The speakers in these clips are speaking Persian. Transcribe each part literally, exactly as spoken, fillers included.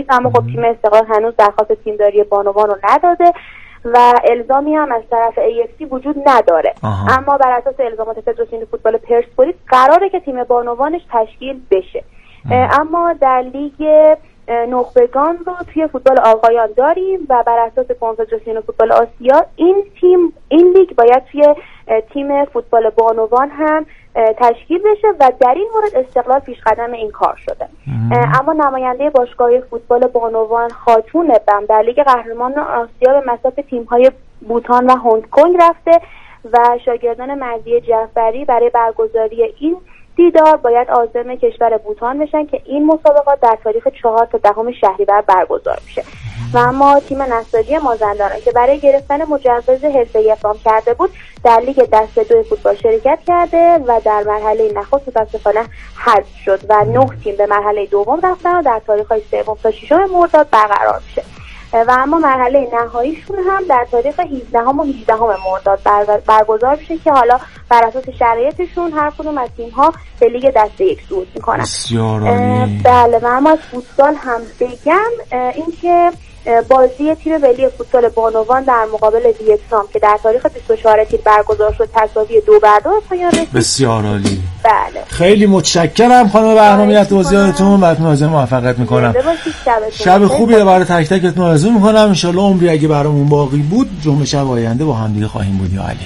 نیست، اما خب تیم استقلال هنوز درخواست تیمداری بانوان رو نداده و الزامی هم از طرف ای اف سی وجود نداره. آها. اما بر اساس الزامات فدراسیون فوتبال پرسپولیس قراره که تیم بانوانش تشکیل بشه. اما در لیگ نخبگان رو توی فوتبال آقایان داریم و بر اساس کنفدراسیون فوتبال آسیا این تیم این لیگ باید توی تیم فوتبال بانوان هم تشکیل بشه و در این مورد استقلال پیش قدم این کار شده. اما نماینده باشگاه فوتبال بانوان خاتون بم در لیگ قهرمانان آسیا به مصاف تیم‌های بوتان و هنگ کنگ رفته و شاگردان مهدی جعفری برای برگزاری این دیدار باید عازم کشور بوتان بشن که این مسابقات در تاریخ چهار تا دهم شهریور برگزار میشه. و اما تیم نساجی مازندران که برای گرفتن مجوز حرفه‌ای اقدام کرده بود در لیگ دسته دو فوتبال شرکت کرده و در مرحله نخست متاسفانه حذف شد و نه تیم به مرحله دوم رفتن و در تاریخ‌های سوم تا ششم مرداد برقرار میشه. و اما مرحله نهاییشون هم در تاریخ هفدهم و هجدهم مرداد برگزار میشه که حالا بر اساس شرایطشون هر کدوم از تیم‌ها به لیگ دسته یک صعود میکنن. بسیار عالی. بله و اما از فوتبال هم بگم اینکه بازی تیم ملی فوتبال بانوان در مقابل ویتنام که در تاریخ بیست و چهارم تیر برگزار شد تساوی دو بر دو پایان رسید. بسیار عالی. بله. خیلی متشکرم خانم بهرامی از توضیحاتتون. براتون آرزوی موفقیت میکنم. شب خوبی رو برای تک تکتون آرزو میکنم. ان شاء الله عمری اگه برامون باقی بود جمعه شب آینده با هم دیگه خواهیم بود. یا علی.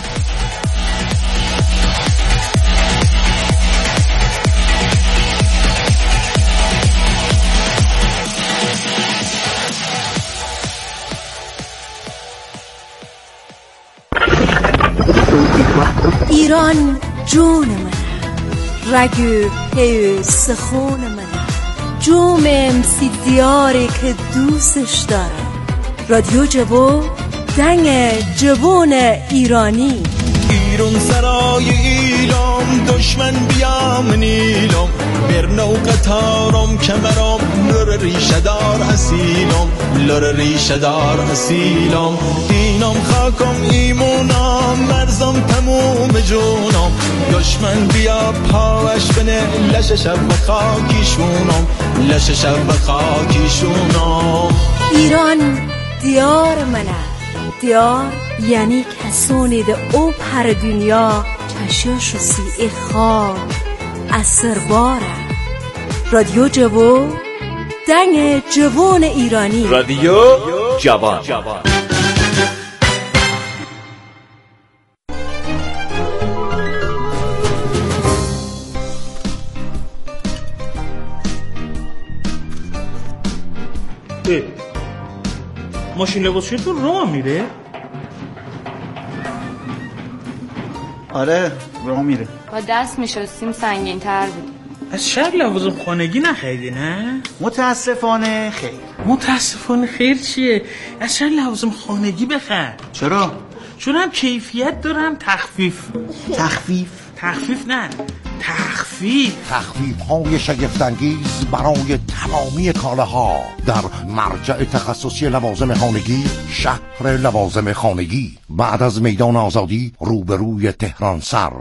ایران جون من، رگ پی سخون من، جومم سی دیاری که دوستش دارم. رادیو جبو دنگ جبون ایرانی. ایران سرای ایلام دشمن بیام نیلام برنو قطارم کمرام لر ریشه دار اصیلام لر ریشه دار اصیلام اینام خاکم ایمونام مرزم تموم جونم دشمن بیا پاوش بنه لش شب خاکیشونم لش شب خاکیشونم. ایران دیار منه، دیار یعنی کسانی ده او پر دنیا چشوش و سی خاک اثر باره. رادیو جوو دنگ جوون ایرانی. رادیو جوان. ماشین لباسشویتون راه میره؟ آره راه میره. با دست میشستیم سنگین تر بود. از شهر لوازم خانگی نخریدی نه؟ متاسفانه خیر. متاسفانه خیر چیه؟ از شهر لوازم خانگی بخر. چرا؟ چون هم کیفیت دارم تخفیف. تخفیف؟ تخفیف نه تخفیف تخفیف های شگفت‌انگیز برای تمامی کالاها در مرجع تخصصی لوازم خانگی شهر لوازم خانگی بعد از میدان آزادی روبروی تهران سر.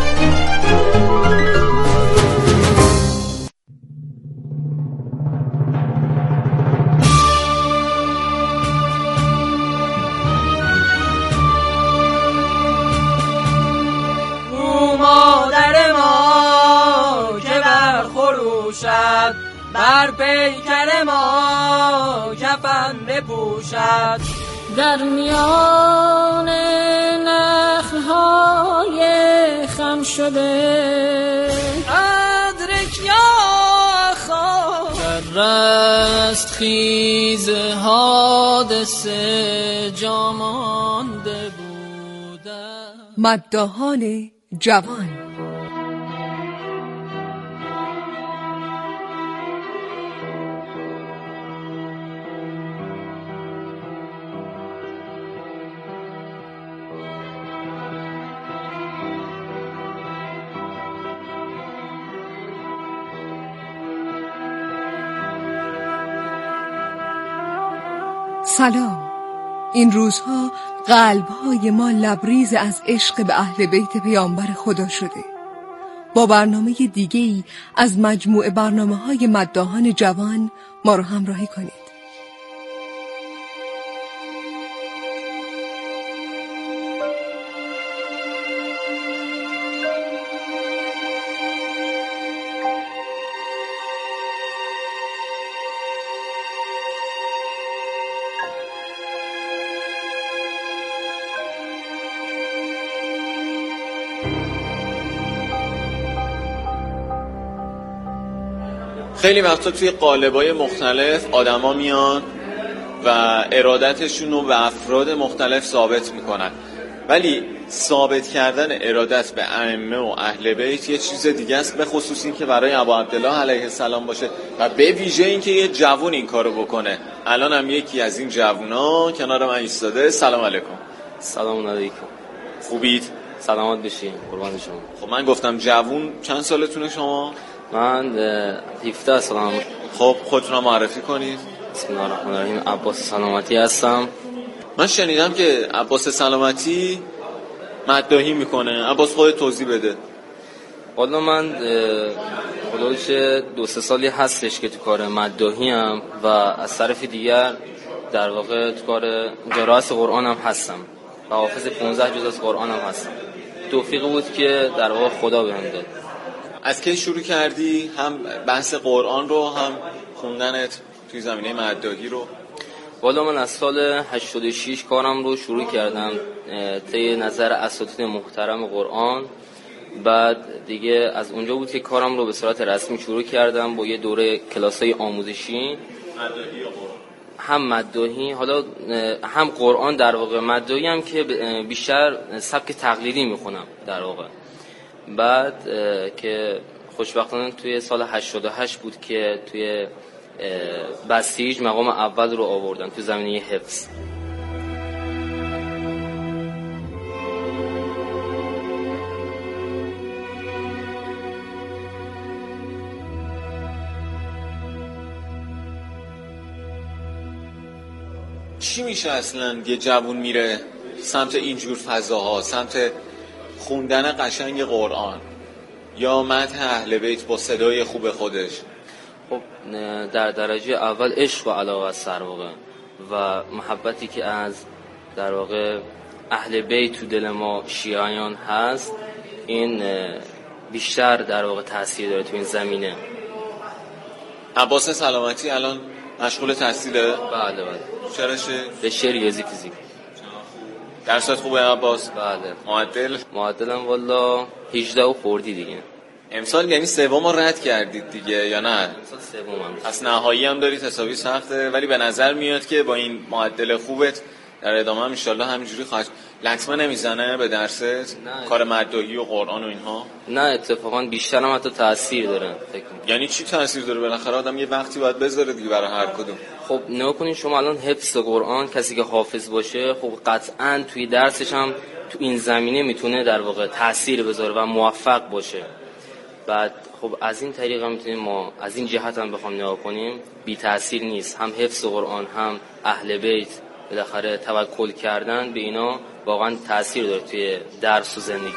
بر پیکر ما کفن بپوشد در میان نخل‌های خم شده ادرک یا خواهد در رستخیز حادثه جا مانده بودم. مداحان جوان. سلام. این روزها قلب‌های ما لبریز از عشق به اهل بیت پیامبر خدا شده. با برنامه دیگه‌ای از مجموعه برنامه‌های مداحان جوان ما رو همراهی کنید. خیلی وقتا توی قالب‌های مختلف آدما میان و ارادتشون رو به افراد مختلف ثابت میکنن، ولی ثابت کردن ارادت به ائمه و اهل بیت یه چیز دیگه است، به خصوص این که برای ابا عبدالله علیه السلام باشه و به ویژه این که یه جوون این کارو بکنه. الان هم یکی از این جوونا کنار من ایستاده. سلام علیکم. سلام علیکم. خوبید؟ سلامت بشین. قربان شما. خب من گفتم جوون، چند سالتونه شما؟ من هفده سالم. خب خودتون رو معرفی کنید. بسم الله الرحمن الرحیم. عباس سلامتی هستم. من شنیدم که عباس سلامتی مداحی میکنه. عباس خودت توضیح بده. والا من خودش دو سه سالی هستش که تو کار مداحی ام و از طرف دیگر در واقع تو کار قرائت قرآن هم هستم و حافظ پانزده جز از قرآن هم هستم. توفیقی بود که در واقع خدا بهم داد. از کی شروع کردی هم بحث قرآن رو هم خوندنت توی زمینه مداحی رو؟ والا من از سال هشتاد و شش کارم رو شروع کردم طی نظر اساتید محترم قرآن. بعد دیگه از اونجا بود که کارم رو به صورت رسمی شروع کردم با یه دوره کلاسای آموزشی، مداحی قرآن، هم مداحی، حالا هم قرآن در واقع. مداحی هم که بیشتر سبک تقلیدی میخونم در واقع. بعد که خوشبختانه توی سال هشتاد و هشت بود که توی بسیج مقام اول رو آوردن توی زمینه حفظ. چی میشه اصلا یه جوون میره سمت اینجور فضاها، سمت خوندن قشنگ قرآن یا مدح اهل بیت با صدای خوب خودش؟ خب در درجه اول عشق و علاقه است در واقع و محبتی که از در واقع اهل بیت تو دل ما شیعیان هست، این بیشتر در واقع تاثیر داره تو این زمینه. عباس سلامتی الان مشغول تحصیله؟ بله بله. چه رشته؟ به شعر ریاضی فیزیک. درست خوبه عباس؟ بله. معدل؟ معدلم والا هجده و خوردی دیگه. امسال یعنی سوم رو رد کردید دیگه یا نه؟ امسال سومم. پس نهایی هم دارید، حسابی سخته، ولی به نظر میاد که با این معدل خوبت در ادامه هم انشالله همینجوری خواهد. لطمه نمیزنه به درست کار مداحی و قرآن و اینها؟ نه اتفاقا بیشتر هم حتی تأثیر داره فکر کنم. یعنی چی تأثیر داره؟ بالاخره آدم یه وقتی باید بذاره دیگه برای هر کدوم. خب نگاه کنین شما الان حفظ قرآن، کسی که حافظ باشه خب قطعاً توی درسش هم تو این زمینه میتونه در واقع تأثیر بذاره و موفق باشه. بعد خب از این طریق هم میتونیم ما از این جهت هم بخوام نگاه کنیم بی تأثیر نیست. هم حفظ قرآن هم اهل بیت بالاخره توکل کردن به اینا واقعا تأثیر داره توی درس و زندگی.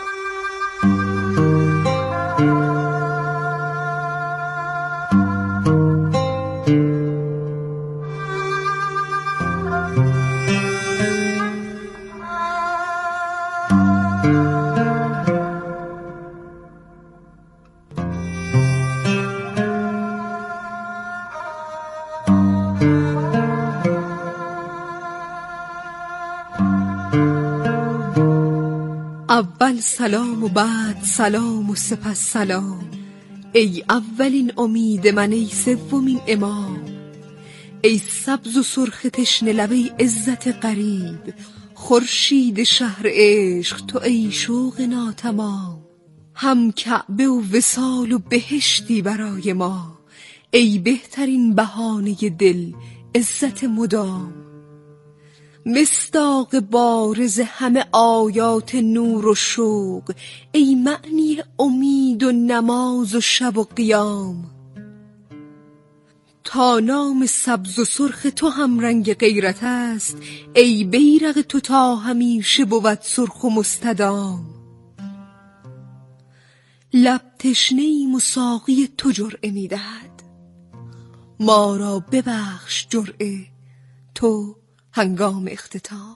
اول سلام و بعد سلام و سپس سلام، ای اولین امید من، ای سومین امام، ای سبز و سرخ تشنه لب، ای عزت غریب، خورشید شهر عشق تو، ای شوق ناتمام. هم کعبه و وصال و بهشتی برای ما، ای بهترین بهانه دل، عزت مدام. مصداق بارز همه آیات نور و شوق، ای معنی امید و نماز و شب و قیام. تا نام سبز و سرخ تو هم رنگ غیرت است، ای بیرق تو تا همیشه بود سرخ و مستدام. لب تشنه‌ایم و ساقی تو جرعه می‌دهد. ما را ببخش جرعه تو هنگام اختتام.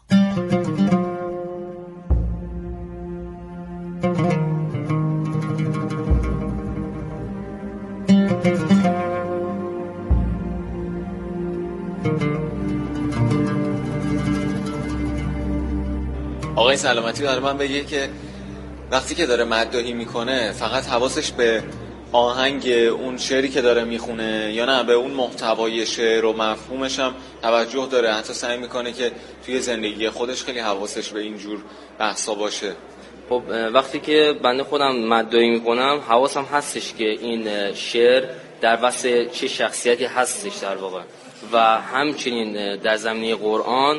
آقای سلامتی برای من بگه که وقتی که داره مداحی میکنه فقط حواسش به آهنگ اون شعری که داره میخونه یا نه به اون محتوای شعر و مفهومش هم توجه داره، حتی سعی میکنه که توی زندگی خودش خیلی حواسش به اینجور بحثا باشه؟ خب وقتی که بنده خودم مداحی میکنم حواسم هستش که این شعر در واسه چه شخصیتی هستش در واقع، و همچنین در زمینه قرآن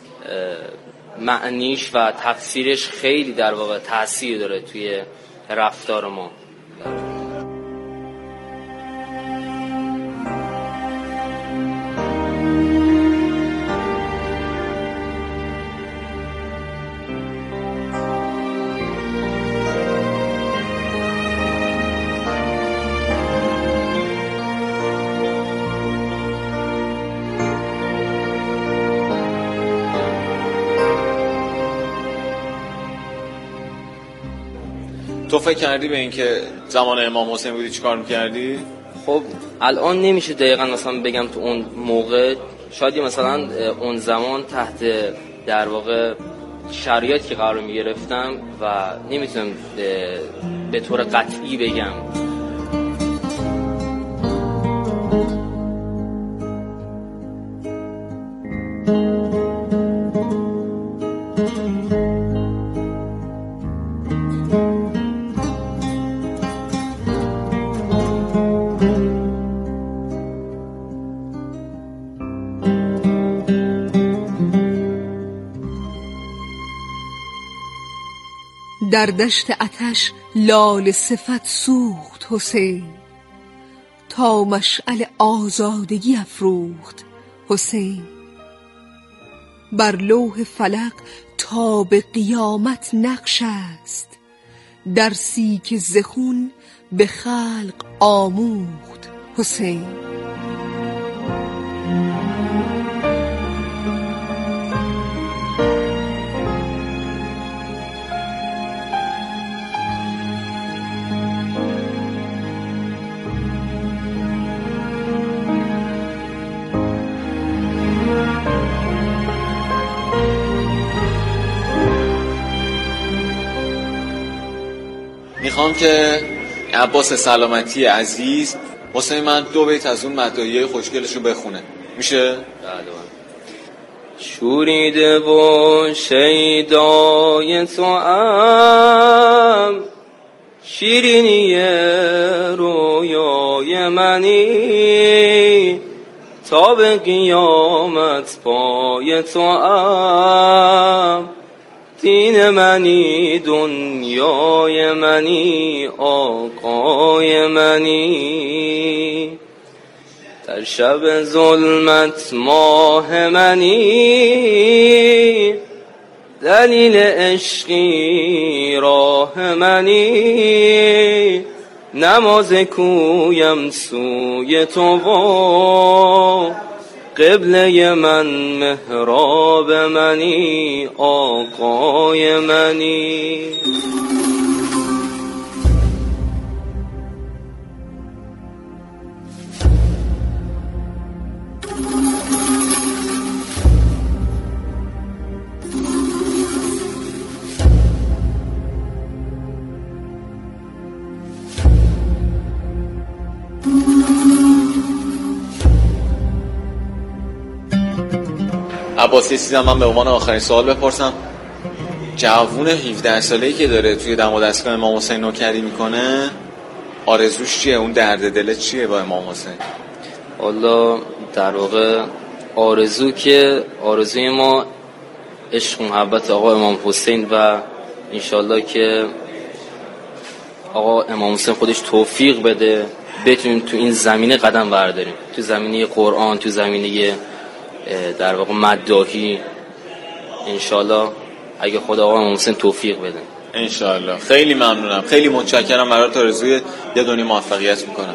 معنیش و تفسیرش خیلی در واقع تأثیر داره توی رفتار ما. تو فکر کردی به این که زمان امام حسین بودی چیکار می‌کردی؟ خب الان نمیشه دقیقاً مثلا بگم تو اون موقع، شاید مثلا اون زمان تحت در واقع شرایطی که قرار می‌گرفتم و نمیتونم به طور قطعی بگم. در دشت آتش لال صفت سوخت حسین، تا مشعل آزادگی افروخت حسین. بر لوح فلک تا به قیامت نقش است، درسی که ز خون به خلق آموخت حسین. میخوام که عباس سلامتی عزیز واسه من دو بیت از اون مداحیه خوشگلشو بخونه، میشه؟ شوریده و شیدای تو ام، شیرینی رویای منی، تا به قیامت پای تو ام، دین منی دنیای منی آقای منی، در شب ظلمت ماه منی، دلیل عشقی راه منی، نماز کویم سوی تو و قبله من محراب منی آقای منی. عباسی سیدم من به عنوان آخرین سوال بپرسم، جوون هفده ساله‌ای که داره توی دم و دستگاه امام حسین نوکری میکنه آرزوش چیه؟ اون درد دلت چیه با امام حسین؟ والا در واقع آرزو که آرزوی ما عشق و محبت آقا امام حسین و انشالله که آقا امام حسین خودش توفیق بده بتونیم تو این زمینه قدم برداریم، تو زمینه قرآن، تو زمینه در واقع مداحی، انشالله اگه خدا آقا امام حسین توفیق بده. انشالله. خیلی ممنونم، خیلی متشکرم، برات آرزوی یه دنیا موفقیت میکنم.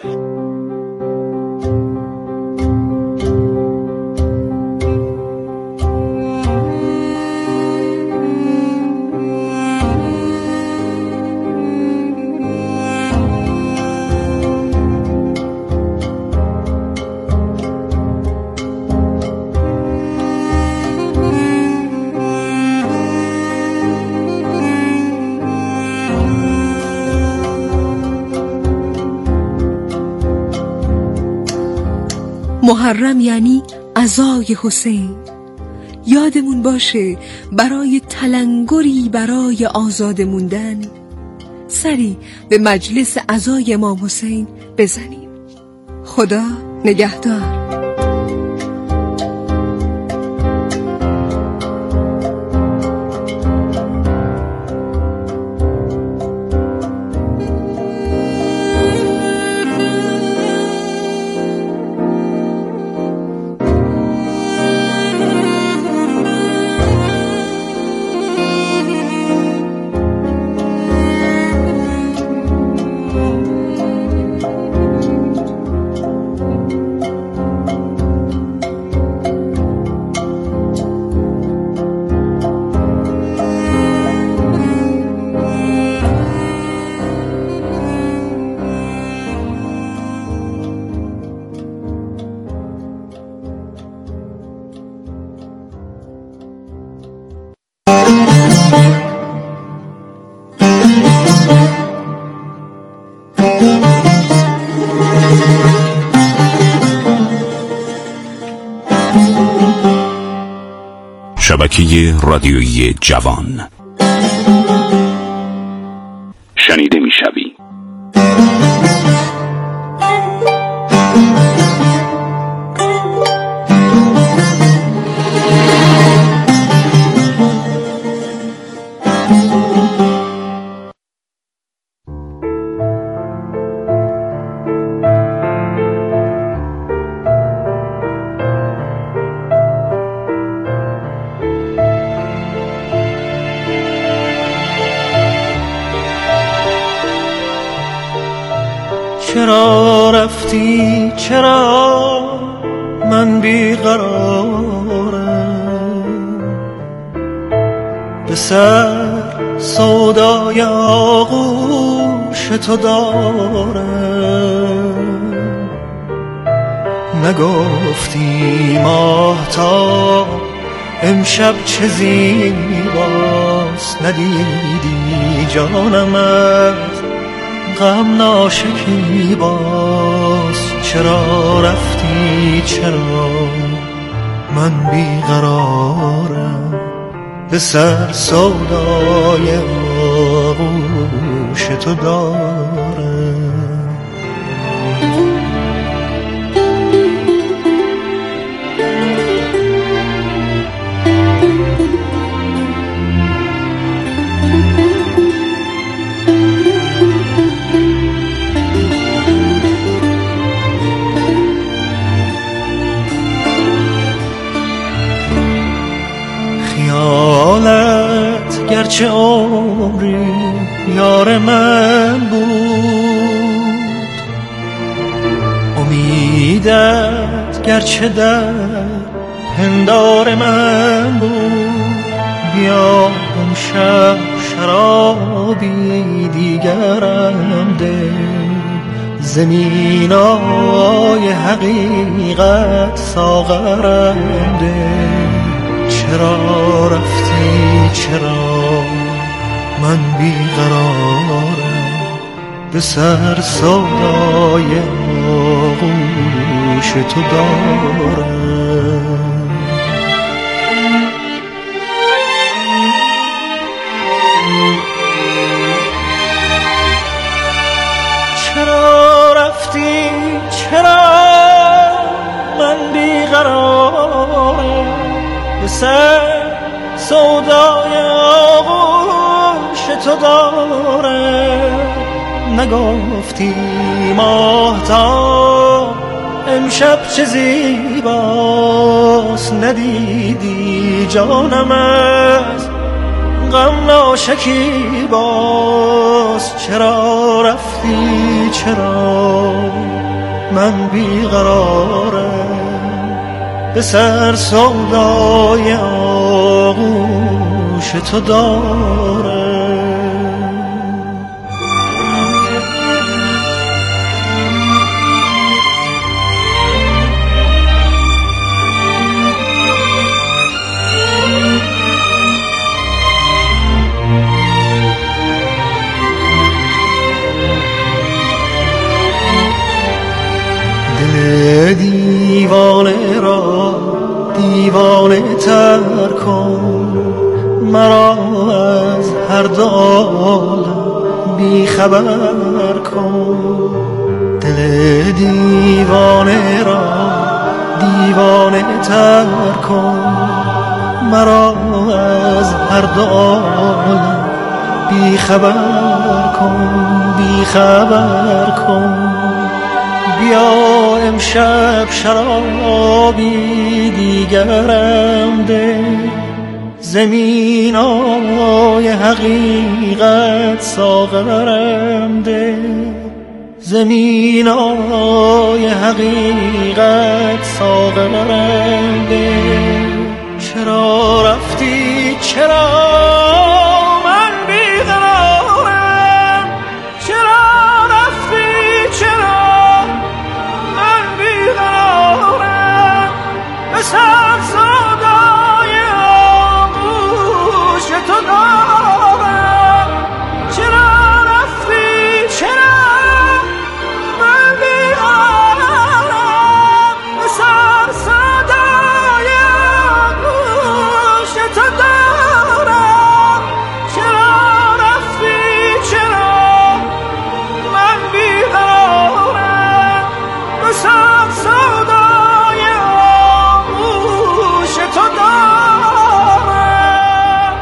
محرم یعنی عزای حسین. یادمون باشه برای تلنگری برای آزاد موندن سری به مجلس عزای امام حسین بزنیم. خدا نگهدار. شبکه رادیویی جوان شنیده میشوی. چرا رفتی چرا من بیقرارم به سر سودای آغوش تو دارم نگفتی ماهتاب امشب چه زیباست ندیدی جانمت غم ناشکی باز چرا رفتی چرا من بیقرارم به سر سودای آغوش تو دارم خیالت گرچه عمری یار من بود امیدت گرچه در پندار من بود بیا امشب شرابی دیگرم ده زمینای حقیقت ساغرم ده چرا رفتی چرا من بیقرارم به سر سودای آغوش تو دارم چرا رفتی چرا من بیقرارم به سر سودای آغوش تو دارم نگفتی ماهتاب امشب چه زیباست ندیدی جانم از غم ناشکیباست. چرا رفتی چرا من بیقرارم، به سر سودای آغوش تو دارم. دیوانه را دیوانه تر کن، مرا از هر دو عالم بی خبر کن. دل دیوانه را دیوانه تر کن، مرا از هر دو عالم بی خبر کن، بی خبر کن. بیا امشب شرابی دیگرم ده، زمینای حقیقت ساغرم ده، زمینای حقیقت ساغرم ده. چرا رفتی چرا من بیقرارم، چرا رفتی چرا سر صدای آغوش تو دارم. چرا رفتی چرا من بیقرارم، سر صدای آغوش تو دارم. چرا رفتی چرا من بیقرارم، سر صدای تو دارم.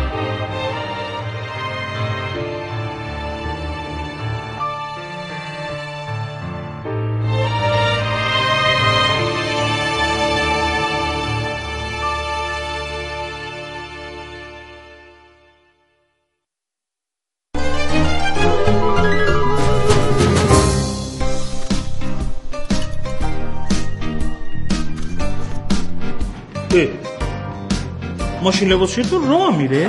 ماشین لباسشویی تو راه میره؟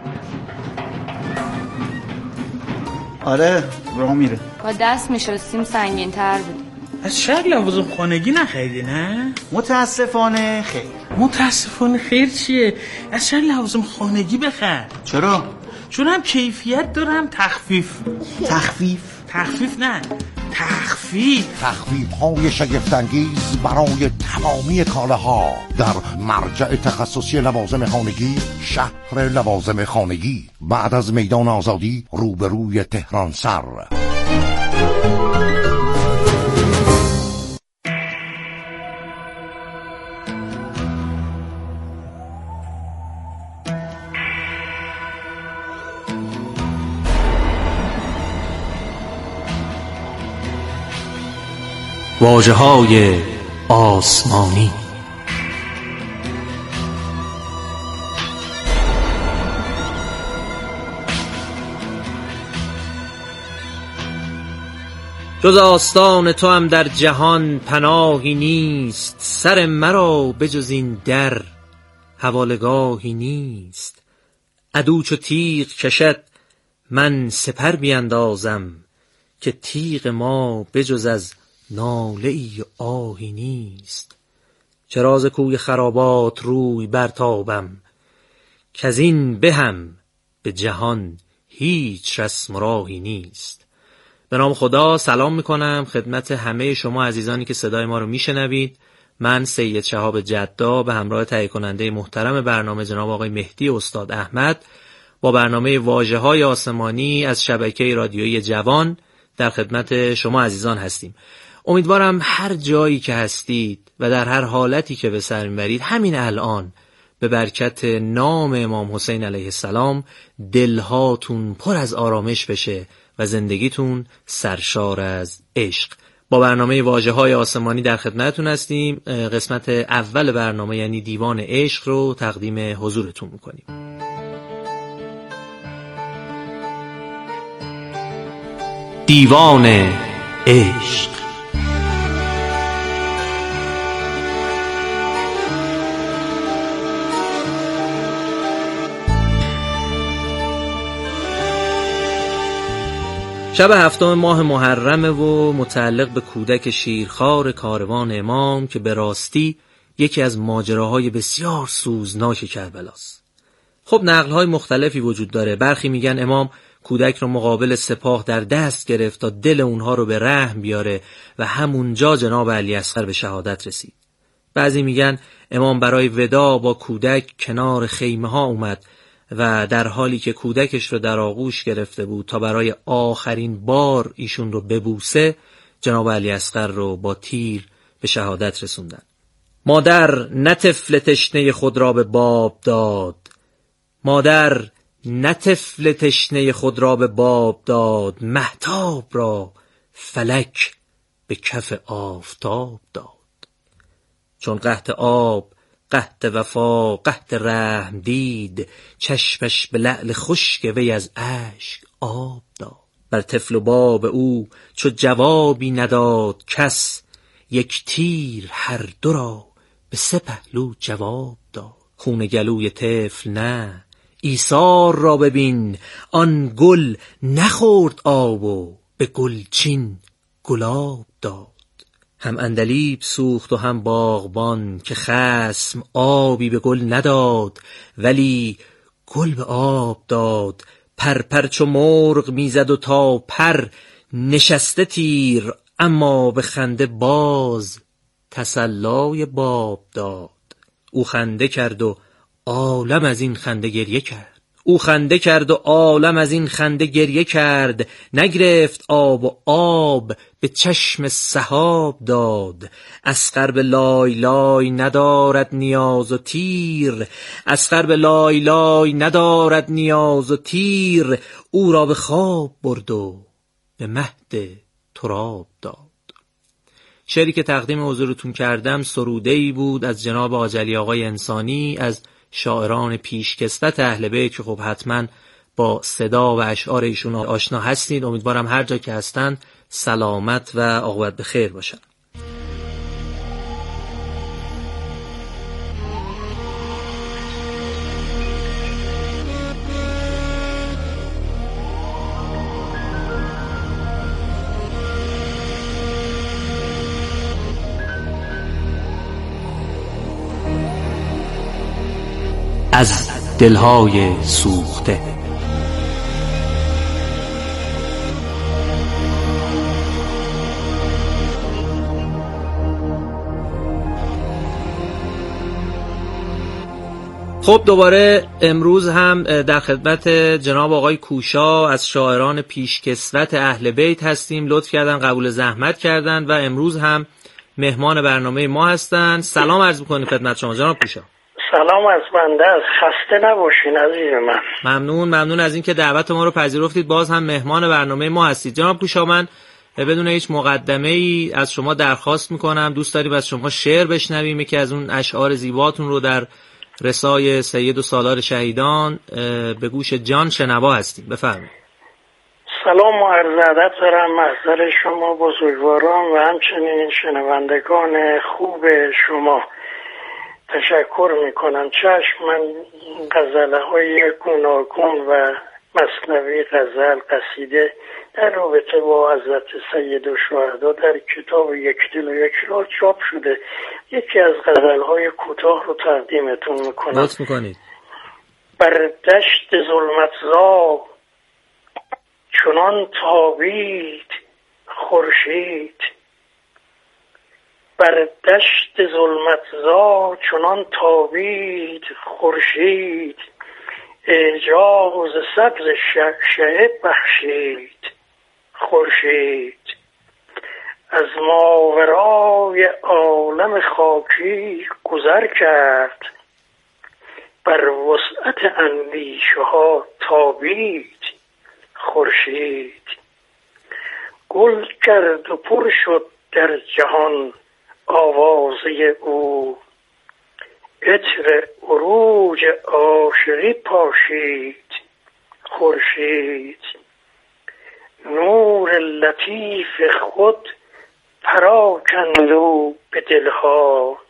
آره راه میره. با دست میشستیم سنگین تر بود. از شهر لوازم خانگی نخریدی نه؟ متاسفانه خیر. متاسفانه خیر چیه؟ از شهر لوازم خانگی بخر. چرا؟ چون هم کیفیت داره هم تخفیف. تخفیف؟ تخفیف نه تخفیف. تخفیف های شگفت‌انگیز برای تمامی کالاها در مرجع تخصصی لوازم خانگی، شهر لوازم خانگی، بعد از میدان آزادی روبروی تهران سر. واژه‌های آسمانی. جز آستان تو هم در جهان پناهی نیست، سر مرا بجز این در حوالگاهی نیست. عدو چو تیغ کشد من سپر بیندازم، که تیغ ما بجز از ناله ای آهی نیست. چراز کوی خرابات روی برتابم، که از این بهم به جهان هیچ رسم و راهی نیست. به نام خدا سلام میکنم خدمت همه شما عزیزانی که صدای ما رو میشنوید. من سید شهاب جدا به همراه تهیه کننده محترم برنامه جناب آقای مهدی استاد احمد با برنامه واژه‌های آسمانی از شبکه رادیویی جوان در خدمت شما عزیزان هستیم. امیدوارم هر جایی که هستید و در هر حالتی که به سر میبرید همین الان به برکت نام امام حسین علیه السلام دلهاتون پر از آرامش بشه و زندگیتون سرشار از عشق. با برنامه واژه‌های آسمانی در خدمتتون هستیم. قسمت اول برنامه یعنی دیوان عشق رو تقدیم حضورتون میکنیم. دیوان عشق. شب هفتم ماه محرمه و متعلق به کودک شیرخوار کاروان امام که به راستی یکی از ماجراهای بسیار سوزناک کربلاست. خب نقل‌های مختلفی وجود داره. برخی میگن امام کودک رو مقابل سپاه در دست گرفت تا دل اونها رو به رحم بیاره و همونجا جناب علی اصغر به شهادت رسید. بعضی میگن امام برای وداع با کودک کنار خیمه ها اومد و در حالی که کودکش رو در آغوش گرفته بود تا برای آخرین بار ایشون رو ببوسه، جناب علی اصغر رو با تیر به شهادت رسوندن. مادر نه طفل تشنه خود را به باب داد، مادر نه طفل تشنه خود را به باب داد، مهتاب را فلک به کف آفتاب داد. چون قحط آب قحط وفا قحط رحم دید، چشمش به لعل خشک وی از اشک آب داد. بر طفل و باب او چو جوابی نداد کس، یک تیر هر دو را به سه پهلو جواب داد. خون گلوی طفل نه، ایثار را ببین، آن گل نخورد آب و به گلچین گلاب داد. هم عندلیب سوخت و هم باغبان، که خصم آبی به گل نداد، ولی گل به آب داد. پر پر چو مرغ میزد و تا پر نشسته تیر، اما به خنده باز تسلای باب داد. او خنده کرد و عالم از این خنده گریه کرد، او خنده کرد و عالم از این خنده گریه کرد. نگرفت آب و آب به چشم سحاب داد. اصغر به لای لای ندارد نیاز و تیر، اصغر به لای لای ندارد نیاز و تیر. او را به خواب برد و به مهد تراب داد. شعری که تقدیم حضورتون کردم سروده‌ای بود از جناب حاج علی آقای انسانی، از شاعران پیشکسوت اهل بیت که خب حتما با صدا و اشعار ایشون آشنا هستید. امیدوارم هر جا که هستن سلامت و عاقبت به خیر باشن. از دلهای سوخته. خب دوباره امروز هم در خدمت جناب آقای کوشا از شاعران پیشکسوت اهل بیت هستیم. لطف کردن قبول زحمت کردن و امروز هم مهمان برنامه ما هستند. سلام عرض می‌کنیم خدمت شما جناب کوشا. سلام از بنده است، خسته نباشین عزیز من. ممنون ممنون از اینکه دعوت ما رو پذیرفتید، باز هم مهمان برنامه ما هستید. جناب کوشا، من بدون هیچ مقدمه‌ای از شما درخواست میکنم، دوست داریم از شما شعر بشنویم که از اون اشعار زیباتون رو در رسای سید و سالار شهیدان به گوش جان شنوا هستیم. بفرمایید. سلام و عرض ادب دارم محضر شما بزرگواران و همچنین شنوندگان خوب شما. تشکر میکنم. چشم، من غزله های گوناگون و مثنوی غزل قصیده در رابطه با حضرت سید الشهدا در کتاب یک دل و یک راه چاپ شده. یکی از غزل های کوتاه رو تقدیمتون میکنم. لطف میکنید. بر دشت ظلمتزا چنان تابید خورشید، بر دشت ظلمتزا چنان تابید خورشید، اعجاز سبز شعب بخشید خورشید. از ماورای عالم خاکی گذر کرد، بر وسعت اندیشه ها تابید خورشید. گل کرد و پر شد در جهان آوازه او، عطر عروج عاشقی پاشید خورشید. نور لطیف خود پراکند و به دلها